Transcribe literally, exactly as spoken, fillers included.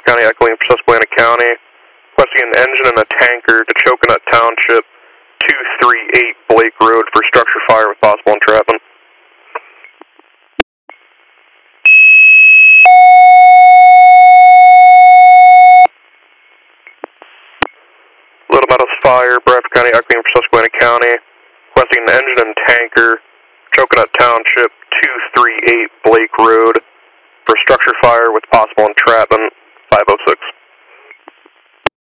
County echoing for Susquehanna County. Requesting an engine and a tanker to Choconut Township, two three eight Blake Road for structure fire with possible entrapment. Little Meadows Fire, Bradford County echoing for Susquehanna County. Requesting an engine and tanker, Choconut Township, two three eight Blake Road for structure fire with possible entrapment, five oh six.